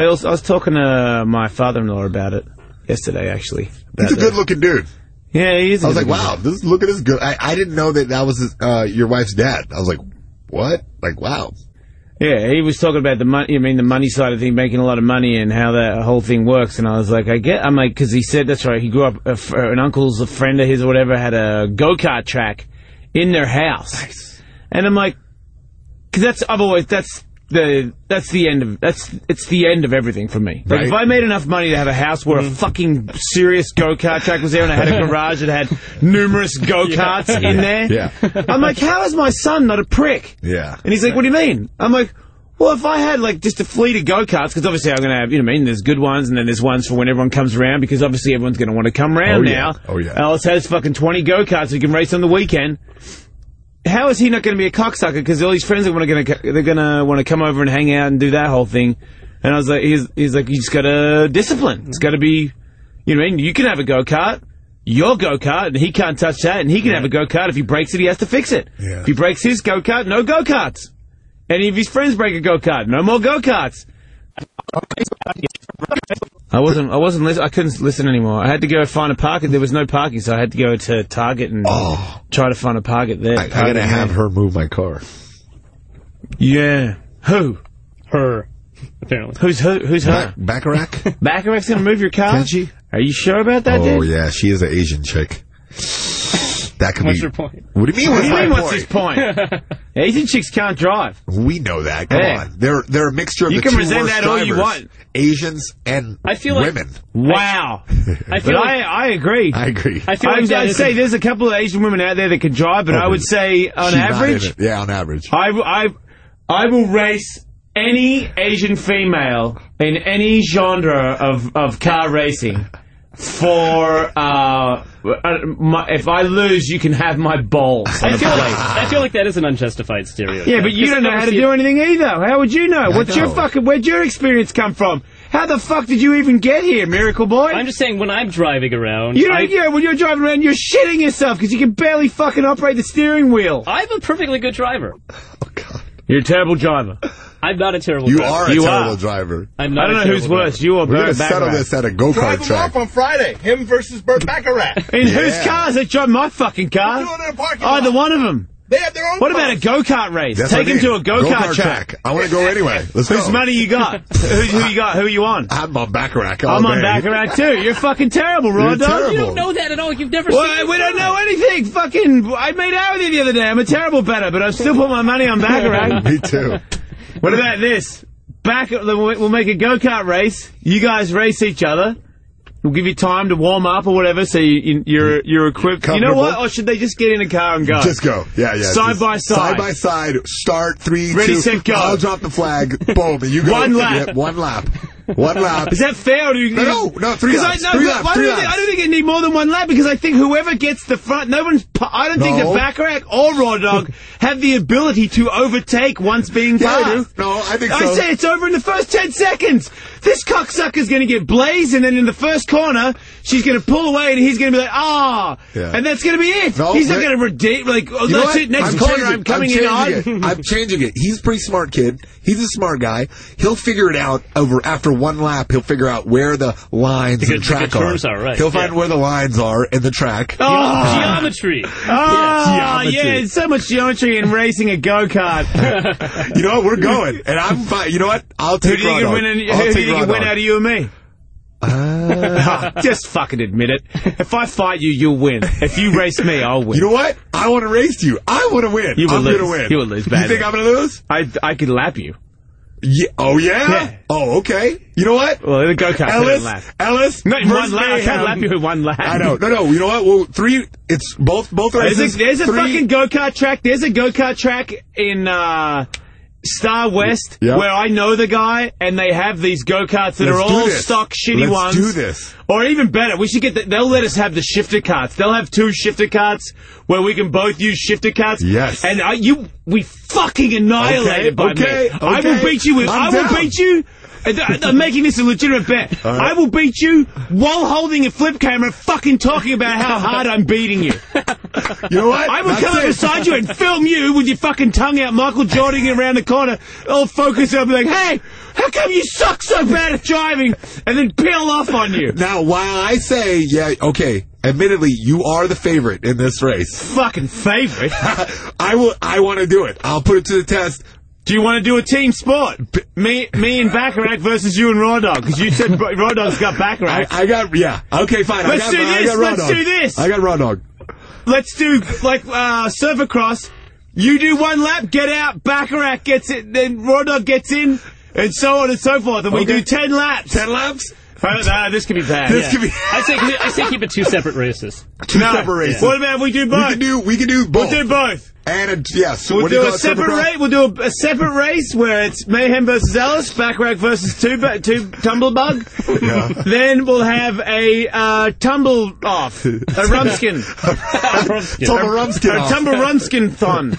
I was talking to my father-in-law about it yesterday, actually. He's a good-looking dude. Yeah, he is. I was like, wow, look at this good. I didn't know that was your wife's dad. I was like, what? Like, wow. Yeah, he was talking about the money. I mean, the money side of things, making a lot of money, and how that whole thing works. And I was like, I'm like, because he said that's right. He grew up. An uncle's, a friend of his or whatever, had a go-kart track in their house. Nice. And I'm like, because it's the end of everything for me. Like, if I made enough money to have a house where a fucking serious go-kart track was there, and I had a garage that had numerous go-karts in there, I'm like, how is my son not a prick? Yeah. And he's like, what do you mean? I'm like, well, if I had, like, just a fleet of go-karts, because obviously I'm going to have, you know what I mean, there's good ones, and then there's ones for when everyone comes around, because obviously everyone's going to want to come around now. Oh, yeah. Alice has fucking 20 go-karts so you can race on the weekend. How is he not going to be a cocksucker? Because all his friends are going to want to come over and hang out and do that whole thing. And I was like, he's like, you just got to discipline. It's got to be, you know what I mean? You can have a go-kart, your go-kart, and he can't touch that. And he can have a go-kart. If he breaks it, he has to fix it. Yeah. If he breaks his go-kart, no go-karts. Any of his friends break a go-kart, no more go-karts. I wasn't listening. I couldn't listen anymore. I had to go find a parking. There was no parking, so I had to go to Target and try to find a parking there. I gotta have her move my car. Yeah. Who? Her. Apparently. Who's her? Bacharach? Bacharach's gonna move your car? Can she? Are you sure about that, dude? Oh, yeah. She is an Asian chick. That could What's your point? What do you mean? What's his point? Asian chicks can't drive. We know that. Come on. They're a mixture of the two worst drivers. You can resent that all you want. Asians and women. Wow. I agree. I agree. I'd say there's a couple of Asian women out there that can drive, but I would say on average. Yeah, on average. I will race any Asian female in any genre of car racing. For if I lose, you can have my balls. I feel like that is an unjustified stereotype. Yeah, but you don't know how to do anything either. How would you know? Where'd your experience come from? How the fuck did you even get here, Miracle Boy? I'm just saying, when I'm driving around... when you're driving around, you're shitting yourself because you can barely fucking operate the steering wheel. I'm a perfectly good driver. Oh, God. You're a terrible driver. I'm not a terrible driver. You are a terrible driver. I'm not. I don't know who's worse, you or Bert Bacharach. We're going to settle this at a go-kart track. Drive him off on Friday. Him versus Bert Bacharach. In whose cars? They drive my fucking car. We're doing it in a parking lot. Either one of them. They have their own What about a go-kart race? Take him to a go-kart track. I want to go anyway. Let's go. Whose money you got? Who you got? Who are you on? I'm on Bacharach. I'm on Bacharach too. You're fucking terrible, Raw Dog. You don't know that at all. You've never seen it. We don't know anything. Fucking, I made out with you the other day. I'm a terrible bettor, but I still put my money on Bacharach. Me too. What about this? We'll make a go-kart race. You guys race each other. We'll give you time to warm up or whatever, so you're equipped. You know what? Or should they just get in a car and go? Just go. Yeah. Side by side. Side by side. Start. 3, Ready, 2. set, go. I'll drop the flag. Boom. And you go. One lap. Yeah, 1 lap. 1 lap. Is that fair? Or do you, no, 3 laps. I don't think you need more than 1 lap, because I think whoever gets the front, I don't think that Bacharach or Raw Dog have the ability to overtake once being passed. Yeah, I do. No, I think so. I say it's over in the first 10 seconds. This cocksucker's going to get blazed, and then in the first corner, she's going to pull away, and he's going to be like, and that's going to be it. No, he's not going to redeem, that's it, next corner, I'm coming in on. I'm changing it. He's a pretty smart kid. He's a smart guy. He'll figure it out after 1 lap. He'll figure out where the lines and track are. Right. He'll find where the lines are in the track. Geometry. Yeah, it's so much geometry in racing a go-kart. You know what? We're going. And I'm fine. You know what? I'll take Raw Dog. Who do you think can win out of you and me? Just fucking admit it. If I fight you, you'll win. If you race me, I'll win. You know what? I want to race you. I want to win. I'm going to win. You will lose badly. You think I'm going to lose? I could lap you. Yeah. Oh, yeah? Oh, okay. You know what? Well, the go-kart lap. Ellis. Not in 1 lap. I can't lap you in 1 lap. I know. No. You know what? Well, 3. It's both races. There's a fucking go-kart track. There's a go-kart track in Star West where I know the guy, and they have these go-karts that are all stock shitty ones. Let's do this. Or even better, we should get they'll let us have the shifter carts. They'll have 2 shifter carts where we can both use shifter carts. Yes. And we fucking annihilated by me. I will beat you beat you. I'm making this a legitimate bet. Right. I will beat you while holding a flip camera, fucking talking about how hard I'm beating you. You know what? I will come up beside you and film you with your fucking tongue out, Michael Jordan around the corner, all focused up, like, hey, How come you suck so bad at driving and then peel off on you? Now, while I say, yeah, okay, admittedly, you are the favorite in this race. Fucking favorite. I want to do it. I'll put it to the test. Do you want to do a team sport? Me and Bacharach versus you and Raw Dog, because you said Raw Dog's got Bacharach. Yeah. Okay, fine. Let's do this. I got Raw Dog. Let's do, like, Surfacross. You do one lap, get out, Bacharach gets it, then Raw Dog gets in, and so on and so forth. And we do 10 laps. 10 laps? This could be bad. This could be. I say keep it 2 separate races. Two separate races. What about if we do both? We can do both. We'll do both. And yes, So we'll do a separate race. We'll do a separate race where it's Mayhem versus Ellis, Bacharach versus two Tumblebug. Yeah. Then we'll have a tumble off, a rumskin, Tumble Rumskin. a tumble rumskin thon.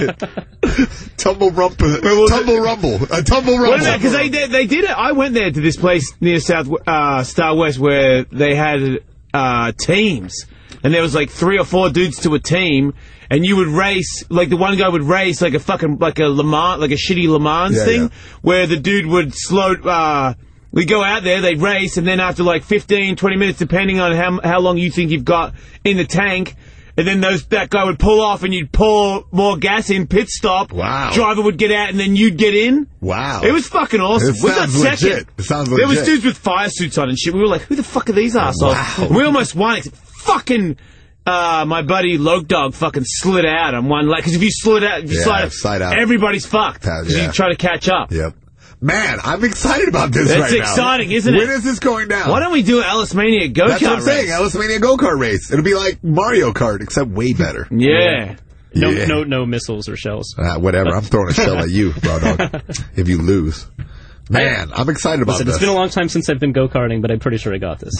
Tumble Rumble. A Tumble Rumble. Because they did it. I went there to this place near Star West where they had teams, and there was like 3 or 4 dudes to a team. And you would race, like the one guy would race like a Le Mans, like a shitty Le Mans thing, where the dude would we'd go out there, they'd race, and then after like 15, 20 minutes, depending on how long you think you've got in the tank, and then that guy would pull off and you'd pour more gas in, pit stop. Wow. Driver would get out and then you'd get in. Wow. It was fucking awesome. It sounds legit. It sounds legit. There was dudes with fire suits on and shit. We were like, who the fuck are these assholes? Wow. We almost won it. Fucking... my buddy Loke Dog fucking slid out on one leg. Because if you slid out, slide out, everybody's fucked. Because you try to catch up. Yep. Man, I'm excited about this right now. It's exciting, isn't it? When is this going down? Why don't we do an Ellis Mania go-kart race? That's what I'm saying, Ellis Mania go-kart race. It'll be like Mario Kart, except way better. Yeah. No missiles or shells. Whatever, I'm throwing a shell at you, Raw Dog, if you lose. Man, I'm excited about this. It's been a long time since I've been go-karting, but I'm pretty sure I got this.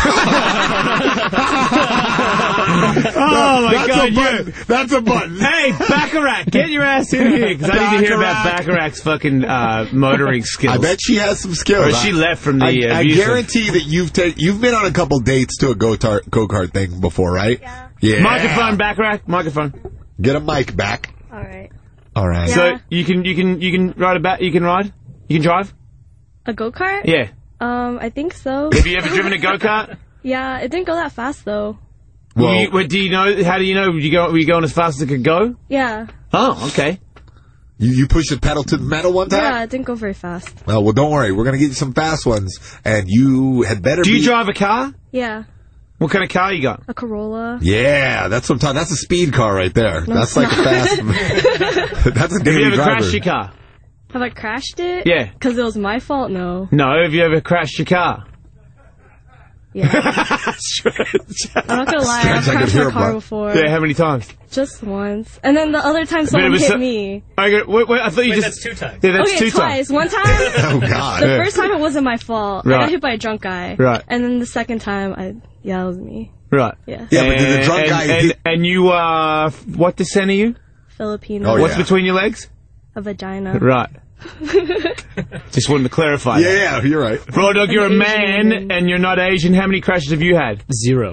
Oh, my God. That's a button. Hey, Bacharach, get your ass in here, because I need to hear about Bacharach's fucking motoring skills. I bet she has some skills. Or she left from the I guarantee that you've been on a couple dates to a go-kart thing before, right? Yeah. Microphone, Bacharach, microphone. Get a mic back. All right. Yeah. So you can ride You can ride? You can drive? A go-kart? Yeah. I think so. Have you ever driven a go-kart? Yeah, it didn't go that fast though. Well, do you know? How do you know? Were you going as fast as it could go? Yeah. Oh, okay. You pushed the pedal to the metal one time? Yeah, it didn't go very fast. Oh, well, don't worry. We're going to get you some fast ones, and you had better Do you drive a car? Yeah. What kind of car you got? A Corolla. Yeah, that's what I'm talking. That's a speed car right there. No, that's like a fast. That's a daily driver. Have you ever crashed your car? Have I crashed it? Yeah. Because it was my fault? No. No, have you ever crashed your car? Yeah. I'm not gonna lie, I've crashed my car before. Yeah, how many times? Just once. And then the other time someone hit me. I thought you just... that's 2 times. Yeah, that's okay, 2 twice. times. One time, Oh, God. the first time it wasn't my fault. Right. I got hit by a drunk guy. Right. And then the second time, it was me. Right. Yeah. Yeah, but did the drunk guy... And you, what descent are you? Filipino. Oh, What's yeah. between your legs? A vagina. Right. Just wanted to clarify. Yeah, you're right. Raw Dog, you're a Asian man woman. and you're not Asian. How many crashes have you had? 0.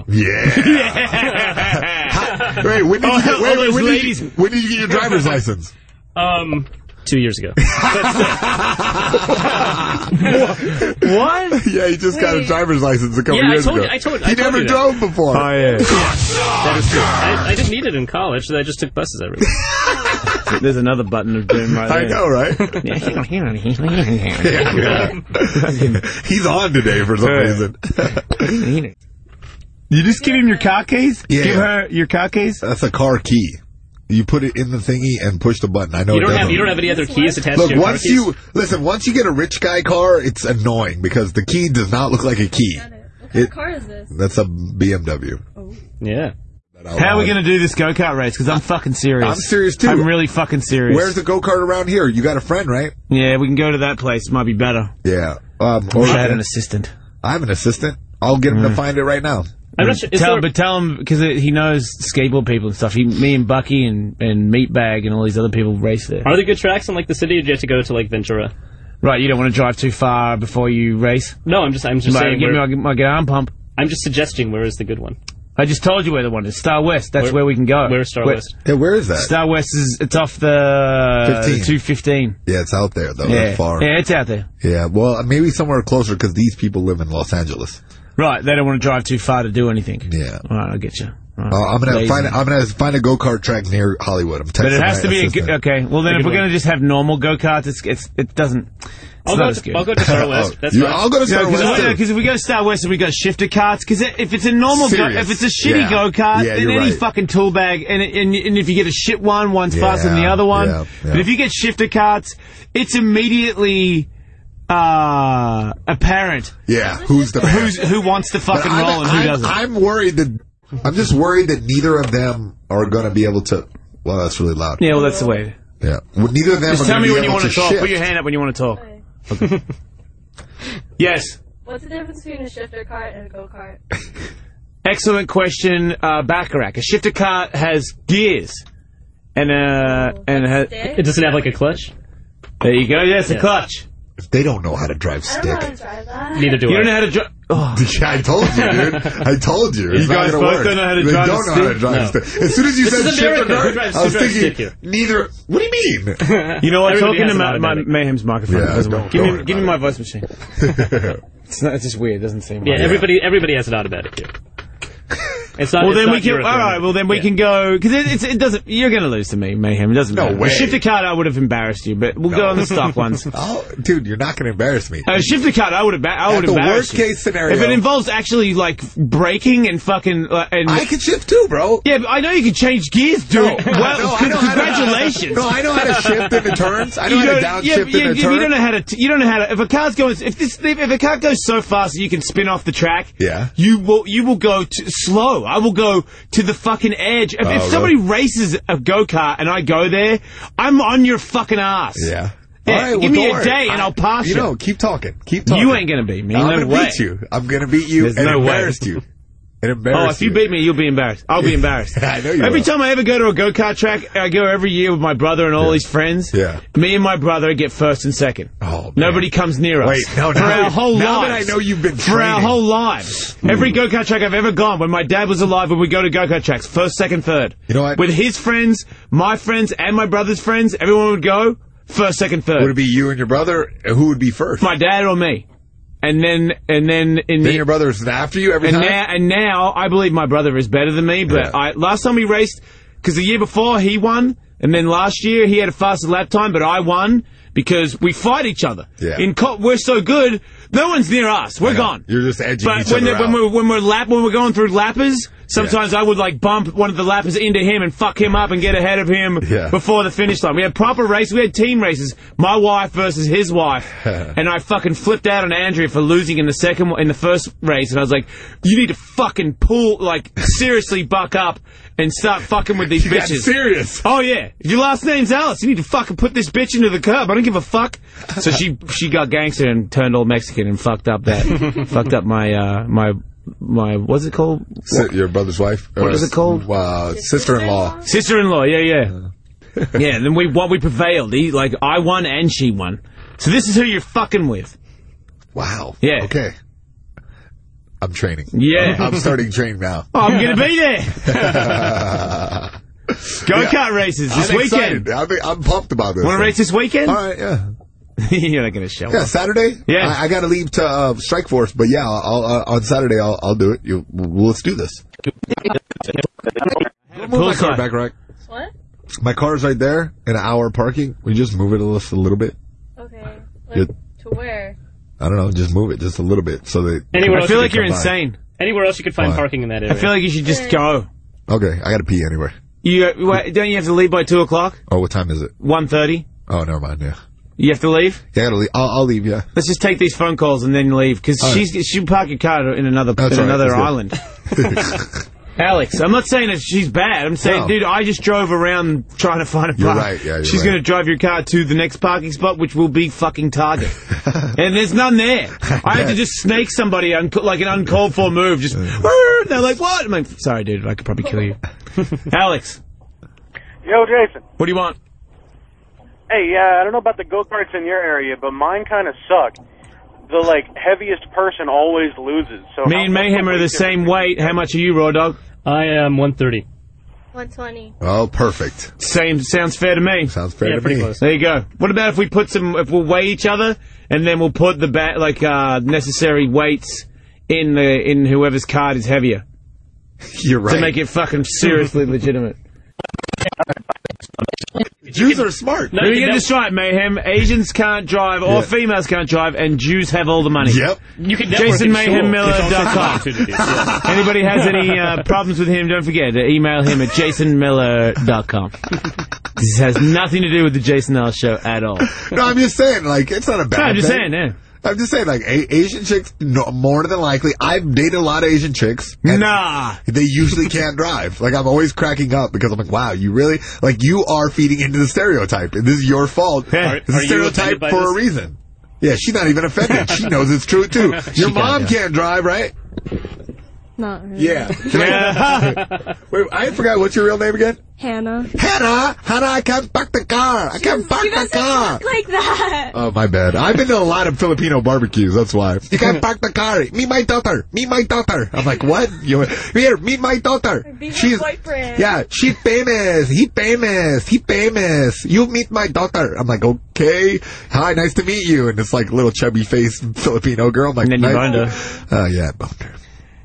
Yeah. Wait, when did you get your driver's license? 2 years ago. What? Yeah, he just got a driver's license a couple years ago. I told He never you drove before. Oh, yeah. That is true. I didn't need it in college, so I just took buses everywhere. There's another button of doom right there. I know, right? He's on today for some reason. You just give him your car keys? Yeah. Give her your car keys? That's a car key. You put it in the thingy and push the button. I know You don't have any other keys attached Look, to your car keys? once you get a rich guy car, it's annoying because the key does not look like a key. What kind of car is this? That's a BMW. Yeah. How are we going to do this go-kart race? Because I'm fucking serious. I'm serious, too. I'm really fucking serious. Where's the go-kart around here? You got a friend, right? Yeah, we can go to that place. Might be better. Yeah. Or I had an assistant. I have an assistant. I'll get him to find it right now. I'm not sure. Tell him, because he knows skateboard people and stuff. Me and Bucky and Meatbag and all these other people race there. Are there good tracks in like the city, or do you have to go to like Ventura? Right, you don't want to drive too far before you race? No, I'm just saying. Give me my arm pump. I'm just suggesting where is the good one. I just told you where the one is. Star West. That's where we can go. Where's Star West? Yeah, where is that? Star West it's off the 215. Yeah, it's out there, though. Yeah. It's far. Yeah, it's out there. Yeah, well, maybe somewhere closer because these people live in Los Angeles. Right, they don't want to drive too far to do anything. Yeah. All right, I'll get you. Right. I'm gonna find a go-kart track near Hollywood. I'm texting But it has to be assistant. okay. Well, then if we're gonna just have normal go-karts, it doesn't. I'll go to Star West. That's fine. I'll go to Star West. Because if we go to Star West and we got shifter karts, because if it's a normal, if it's a shitty go-kart, then any fucking tool bag, and if you get a shit one's faster than the other one. Yeah. But if you get shifter karts, it's immediately apparent. Yeah, who wants to fucking roll and who doesn't. I'm just worried that neither of them are going to be able to. Well, that's really loud. Yeah, well, that's the way. Yeah, well, neither of them. Just are tell me when you want to talk. shift. Put your hand up when you want to talk. Okay. Yes. What's the difference between a shifter cart and a go-kart? Excellent question, Bacharach. A shifter cart has gears, and it doesn't have like a clutch. There you go. Yes, a clutch. They don't know how to drive stick. I don't know how to drive that. Neither do I. You don't know how to drive. Oh. Yeah, I told you, dude. I told you. It's You guys not both work. don't know how to They drive don't a know how to stick? drive a No. stick. As soon as you This said is shifter America. Who cart, drives I was stick thinking, here? neither. What do you mean? You know what? Everybody Talking has to an automatic. Mayhem's microphone. Yeah, doesn't don't work. Give worry me about my it. voice machine. It's just weird. It doesn't seem. Yeah, right. everybody has an automatic here. It's not. Well, it's then not we can. All European. right. Well, then we can go because it doesn't. You're going to lose to me, Mayhem. It doesn't No matter. way. A shifter cart, I would have embarrassed you, but we'll go on the stock ones. Oh, dude, you're not going to embarrass me. A shifter cart, I would At the embarrass worst you. case scenario, If it involves actually like braking and fucking and I can shift too, bro. yeah, but I know you can change gears, dude. No, Well, no, I know how to- congratulations. No, I know how to shift into turns. I know You how to don't- downshift into turns. you don't know how to. You don't know how to. If a car's going, if a car goes so fast that you can spin off the track, Yeah. you will go slow. I will go to the fucking edge. If somebody races a go kart and I go there, I'm on your fucking ass. Yeah. Yeah, All right, well, give me don't a worry. day and I'll pass you. You know, keep talking. Keep talking. You ain't gonna beat me. I'm No gonna way. beat you. I'm gonna beat you There's and no way. embarrass you. And embarrass Oh, if you beat me, you'll be embarrassed. I'll be embarrassed. I know you Every will. time I ever go to a go-kart track, I go every year with my brother and all his friends. Yeah. Me and my brother get first and second. Oh, man. Nobody comes near us. Wait, no, For our whole now lives. that I know you've been For our training. whole lives. Every go-kart track I've ever gone, when my dad was alive, when we go to go-kart tracks, first, second, third. You know what? With his friends, my friends, and my brother's friends, everyone would go first, second, third. Would it be you and your brother? Who would be first? My dad or me. And then in Then the your brother's after you every and time? now I believe my brother is better than me, but Yeah. last time we raced, because the year before he won, and then last year he had a faster lap time, but I won because we fight each other. Yeah. We're so good, no one's near us. We're Yeah. gone. You're just edging But each other out. when we're going through lappers, sometimes I would like bump one of the lappers into him and fuck him up and get ahead of him before the finish line. We had proper races. We had team races. My wife versus his wife, and I fucking flipped out on Andrea for losing in the first race. And I was like, "You need to fucking seriously buck up and start fucking with these You got bitches." serious. Oh yeah, if your last name's Alice, you need to fucking put this bitch into the curb. I don't give a fuck. So she got gangster and turned all Mexican and fucked up fucked up my what's it called? Your brother's wife? What is it called? Sister-in-law. Sister-in-law, yeah. Yeah, and then we prevailed. I won and she won. So this is who you're fucking with. Wow. Yeah. Okay. I'm training. Yeah. I'm starting training now. Oh, I'm gonna be there. Go-kart races this I'm weekend. excited. I'm pumped about this. Want to race this weekend? All right, yeah. You're not gonna show Yeah, up. Saturday? Yeah. I got to leave to Strike Force, but yeah, on Saturday I'll do it. Let's do this. Move my car back, right? What? My car's right there in an hour parking. We just move it just a little bit. Okay. Good. To where? I don't know, just move it just a little bit so that. Anywhere I else feel you like can you're come by. insane. Anywhere else you could find Why? parking in that area. I feel like you should just go. Okay, I got to pee anyway. Don't you have to leave by 2 o'clock? Oh, what time is it? 1:30? Oh, never mind. Yeah, You have to leave? yeah, I gotta leave. I'll leave. Yeah. Let's just take these phone calls and then leave, because All right. she'll park your car in another That's all right, that's good. island. Alex, I'm not saying that she's bad. I'm saying, No. dude, I just drove around trying to find a park. You're right, yeah, you're She's right. going to drive your car to the next parking spot, which will be fucking Target. And there's none there. I had to just snake somebody, like an uncalled for move. Just, they're like, what? I'm like, sorry, dude, I could probably kill you. Alex, Yo, Jason. what do you want? Hey, I don't know about the go-karts in your area, but mine kind of suck. the like heaviest person always loses. So Me and Mayhem are the same weight. How much are you, Raw Dog? I am 130. 120. Oh, perfect. Same. Sounds fair to me. Sounds fair to pretty me. close. There you go. What about if we put if we'll weigh each other, and then we'll put the necessary weights in whoever's card is heavier You're right. to make it fucking seriously legitimate. Jews are smart. No, Let me you get can this right, Mayhem. Asians can't drive, or females can't drive, and Jews have all the money. Yep. You can network in school. JasonMayhemMiller.com. Opportunities, yeah. Anybody has any problems with him, don't forget to email him at JasonMiller.com. This has nothing to do with the Jason Ellis Show at all. No, I'm just saying, like, it's not a bad No, I'm just thing. saying, yeah. I'm just saying, like, Asian chicks, more than likely, I've dated a lot of Asian chicks. And Nah. they usually can't drive. Like, I'm always cracking up because I'm like, wow, you really, like, you are feeding into the stereotype. And this is your fault. Yeah. It's a Are you stereotype offended by for this? a reason. Yeah, she's not even offended. She knows it's true, too. Your mom can't drive, right? Not really. Yeah. Wait, I forgot, what's your real name again? Hannah. Hannah, I can't park the car. I can't park the car. Look like that. Oh, my bad. I've been to a lot of Filipino barbecues, that's why. You can't park the car. Meet my daughter. Meet my daughter. I'm like, what? Here, meet my daughter. Be my boyfriend. Yeah, she's famous. He famous. He famous. You meet my daughter. I'm like, okay. Hi, nice to meet you. And it's like little chubby faced Filipino girl. I'm like, And then you nice. boned her. Yeah, I boned her.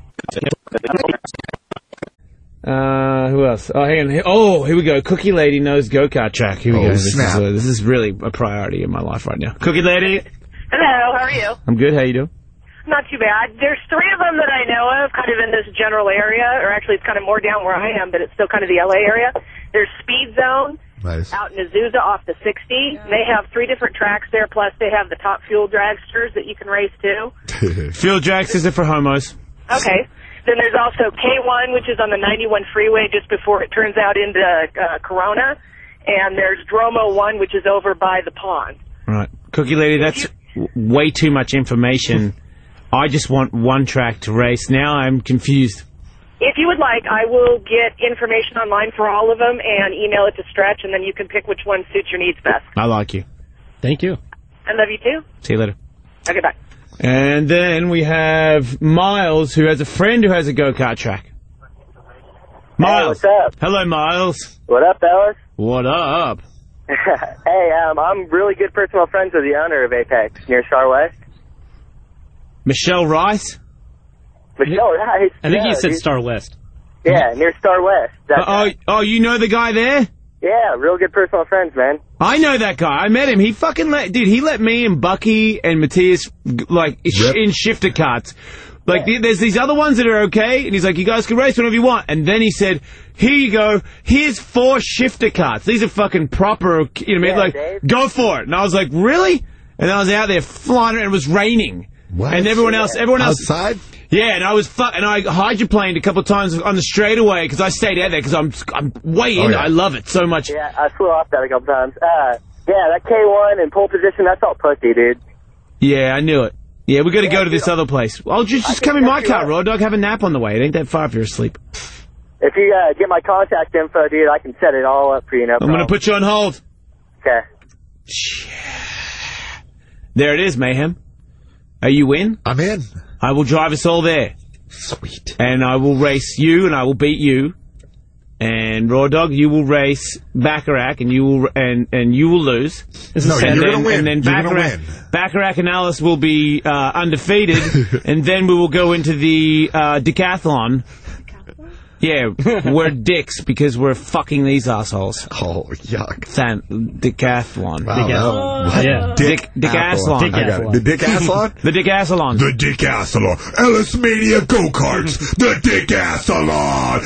Who else? Oh, hang on. Oh, here we go. Cookie Lady knows go-kart track. Here we Oh, go. snap. This is really a priority in my life right now. Cookie Lady, Hello, how are you? I'm good. How you doing? Not too bad. There's 3 of them that I know of kind of in this general area, or actually it's kind of more down where I am, but it's still kind of the LA area. There's Speed Zone Nice. out in Azusa off the 60. They have 3 different tracks there, plus they have the Top Fuel dragsters that you can race too. Fuel Jacks is it for homos? Okay. Then there's also K1, which is on the 91 freeway just before it turns out into Corona. And there's Dromo 1, which is over by the pond. Right. Cookie Lady, that's way too much information. I just want one track to race. Now I'm confused. If you would like, I will get information online for all of them and email it to Stretch, and then you can pick which one suits your needs best. I like you. Thank you. I love you too. See you later. Okay, bye. And then we have Miles, who has a friend who has a go-kart track. Miles. Hey, what's up? Hello, Miles. What up, fellas? What up? Hey, I'm really good personal friends with the owner of Apex near Star West. Michelle Rice? Michelle Rice. I think you said dude. Star West. Yeah, near Star West. Oh, you know the guy there? Yeah, real good personal friends, man. I know that guy. I met him. He fucking he let me and Bucky and Matthias, in shifter carts. Like, there's these other ones that are okay, and he's like, you guys can race whenever you want. And then he said, here you go, here's 4 shifter carts. These are fucking proper, you know what I mean? Like, Dave. go for it. And I was like, really? And I was out there flying, and it was raining. What? And everyone else, Outside? yeah, and I was and I hydroplaned a couple of times on the straightaway because I stayed out there because I'm way in it. yeah. I love it so much. Yeah, I flew off that a couple times. Yeah, that K1 in pole position, that's all pussy, dude. Yeah, I knew it. Yeah, we got to go to this other place. I'll just come in my car, Raw Dog. Have a nap on the way. It ain't that far if you're asleep. If you get my contact info, dude, I can set it all up for you, no I'm problem. going to put you on hold. Okay. There it is, Mayhem. Are you in? I'm in. I will drive us all there. Sweet. And I will race you, and I will beat you. And Raw Dog, you will race Bacharach, and you will and you will lose. No, and you're then, going to win. And then You're going to win. Bacharach and Alice will be undefeated, and then we will go into the decathlon. Yeah, we're dicks because we're fucking these assholes. Oh, yuck. Decathlon. Wow. Yeah. Dickathlon. I got it. The Dickathlon? The Dickathlon. The Dickathlon. Ellis Mania Go-Karts. The Dickathlon.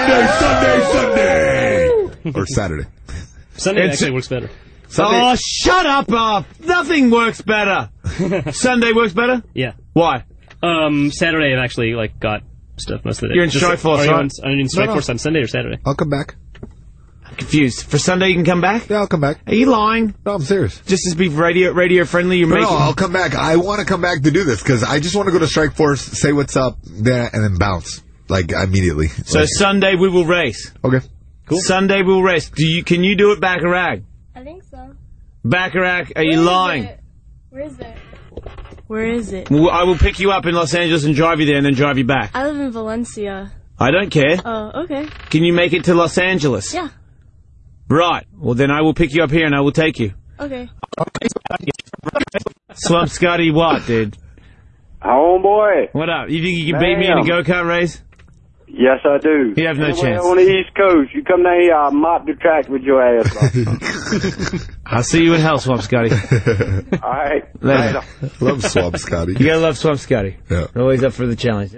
Sunday. Or Saturday. Sunday actually works better. Sunday. Oh, shut up! Nothing works better. Sunday works better? Yeah. Why? Saturday I've actually got stuff most of the day. You're in Strikeforce, Are you right? I'm in Strikeforce No. on Sunday or Saturday? I'll come back. I'm confused. For Sunday you can come back? Yeah, I'll come back. Are you lying? No, I'm serious. Just to be radio friendly, you're No, making... I'll come back. I want to come back to do this because I just want to go to Strikeforce, say what's up, there, and then bounce. Like, immediately. So Sunday we will race. Okay. Cool. Sunday we'll race. Can you do it, Bacharach? I think so. Bacharach, are you lying? Where is it? Where is it? Well, I will pick you up in Los Angeles and drive you there and then drive you back. I live in Valencia. I don't care. Oh, okay. Can you make it to Los Angeles? Yeah. Right. Well, then I will pick you up here and I will take you. Okay. Swamp Scotty what, dude? Homeboy. What up? You think you can beat me in a go-kart race? Yes, I do. You have no chance. On the East Coast, you come down here, I'll mop the track with your ass off. I'll see you in hell, Swamp Scotty. All right. Later. Love Swamp Scotty. You gotta love Swamp Scotty. Yeah. Always up for the challenge.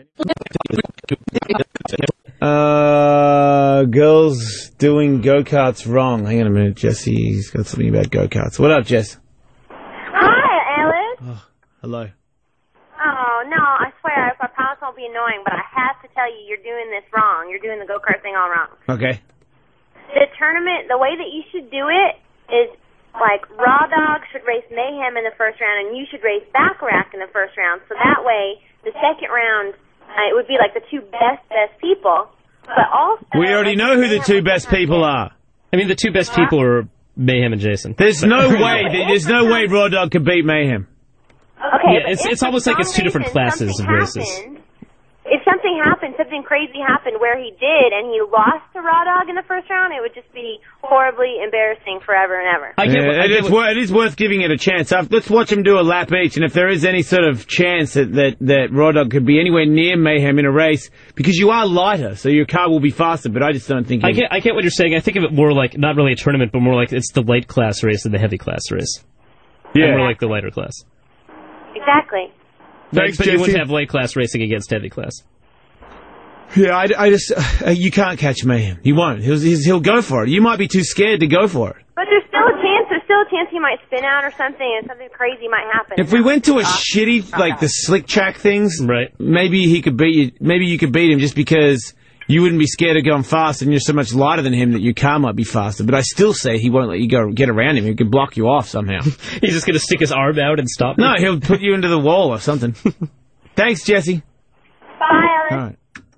Girls doing go-karts wrong. Hang on a minute, Jesse's got something about go-karts. What up, Jess? Hi, Alice. Oh, hello. Oh, no, I swear, I promise I won't be annoying, but I have to tell you, you're doing this wrong. You're doing the go-kart thing all wrong. Okay. The tournament, the way that you should do it is, like, Raw Dog should race Mayhem in the first round, and you should race Bacharach in the first round, so that way, the second round, it would be, like, the two best people, but also... We already know who the two best people are. I mean, the two best people are Mayhem and Jason. There's no way Raw Dog could beat Mayhem. Okay, yeah, it's almost like it's two different classes of races. If something happened, something crazy happened where he did, and he lost to Raw Dog in the first round, it would just be horribly embarrassing forever and ever. It is worth giving it a chance. Let's watch him do a lap each, and if there is any sort of chance that Raw Dog could be anywhere near Mayhem in a race, because you are lighter, so your car will be faster, but I just don't think... I get what you're saying. I think of it more like, not really a tournament, but more like it's the light class race than the heavy class race. Yeah. And more like the lighter class. Exactly. Thanks, but you wouldn't have light class racing against heavy class. Yeah, I just you can't catch Mayhem. You won't. He'll go for it. You might be too scared to go for it. But there's still a chance. There's still a chance he might spin out or something, and something crazy might happen. If we went to a shitty, like the slick track things, right? Maybe he could beat you. Maybe you could beat him just because you wouldn't be scared of going fast, and you're so much lighter than him that your car might be faster. But I still say he won't let you get around him. He could block you off somehow. He's just going to stick his arm out and stop you? No, he'll put you into the wall or something. Thanks, Jesse. Bye, Alice. All right.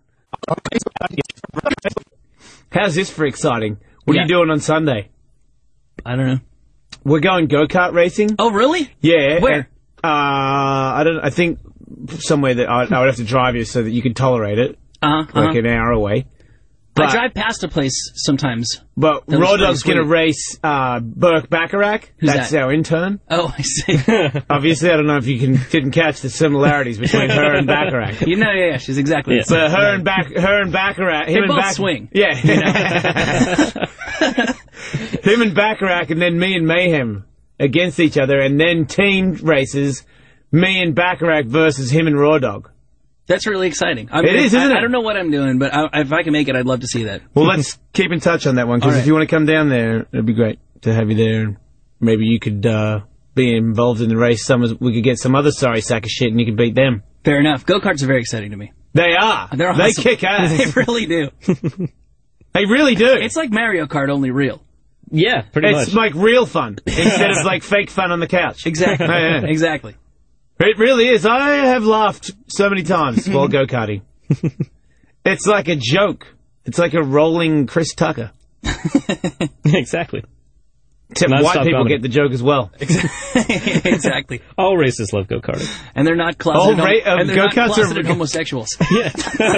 How's this for exciting? What are you doing on Sunday? I don't know. We're going go-kart racing. Oh, really? Yeah. Where? I think somewhere that I would have to drive you so that you could tolerate it. Like an hour away. But I drive past a place sometimes. But Raw Dog's going to race Burke Bacharach. That's our intern. Oh, I see. Obviously, I don't know if you didn't catch the similarities between her and Bacharach. You know, yeah, she's exactly the same. But her and Bacharach... They both swing. Yeah. Him and Bacharach, and then me and Mayhem against each other, and then team races, me and Bacharach versus him and Raw Dog. That's really exciting. It is, isn't it? I don't know what I'm doing, but if I can make it, I'd love to see that. Well, let's keep in touch on that one, because if you want to come down there, it'd be great to have you there. And maybe you could be involved in the race. We could get some other sorry sack of shit, and you could beat them. Fair enough. Go-karts are very exciting to me. They are. They're awesome. They kick ass. They really do. They really do. It's like Mario Kart, only real. Yeah, pretty much. It's like real fun, instead of like fake fun on the couch. Exactly. Yeah. Exactly. It really is. I have laughed so many times while go-karting. It's like a joke. It's like a rolling Chris Tucker. Exactly. Except white people get the joke as well. Exactly. All racists love go-karting. And they're not closeted, go-karts are homosexuals. Yeah.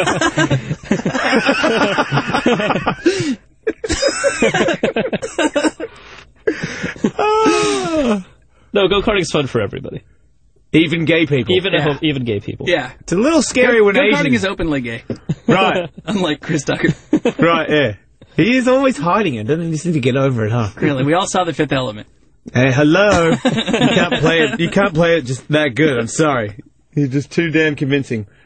No, go-karting's fun for everybody. Even gay people. Even gay people. Yeah. It's a little scary when Asian... Go-karting is openly gay. Right. Unlike Chris Tucker. Right, yeah. He is always hiding it, doesn't he? You just need to get over it, huh? Really, we all saw The Fifth Element. Hey, hello. You can't play it just that good, I'm sorry. You're just too damn convincing.